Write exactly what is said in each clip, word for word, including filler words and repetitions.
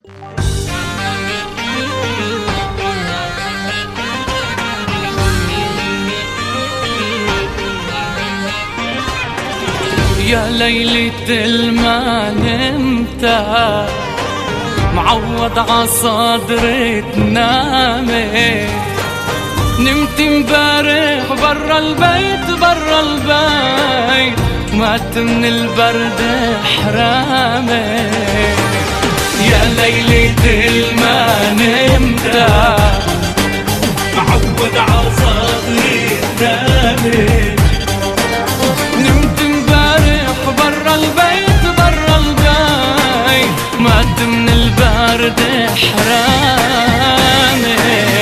يا ليلة الما نمت معوض عصدري تنامي، نمت مبارح برا البيت برا البيت، مات من البرد حرامي. يا ليلة الما نمت معوض عصدري تنامي، نمت مبارح برا البيت برا البيت، مات من البرد حرامي.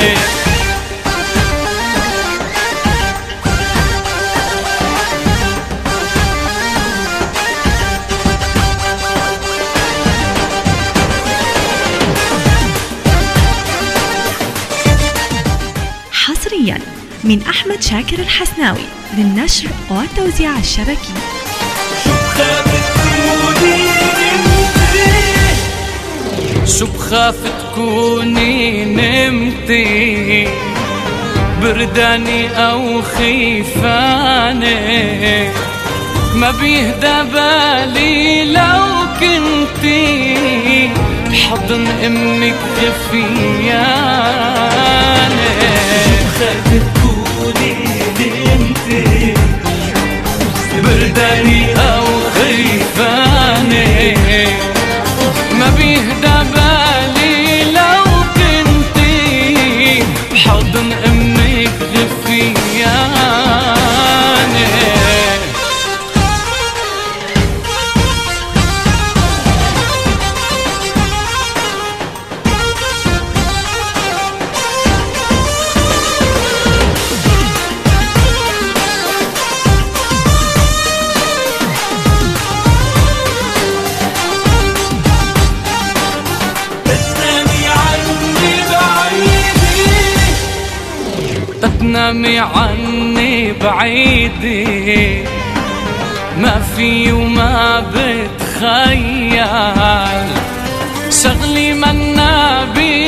حصريا من أحمد شاكر الحسناوي للنشر والتوزيع الشبكي. شو بخاف تكوني نمتي برداني أو خيفاني، ما بيهدى بالي لو كنتي بحضن أمك خفياني. شو بخاف تكوني نمتي برداني أو خيفاني، ما بيهدى بالي لو كنتي بحضن أمك خفياني. تنامي عني بعيدي، ما في وما بتخيل، شغلي منا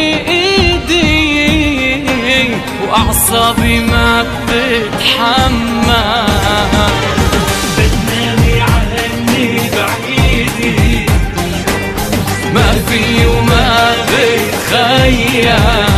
بإيدي وأعصابي ما بتتحمل. بتنامي عني بعيدي، ما في وما بتخيل،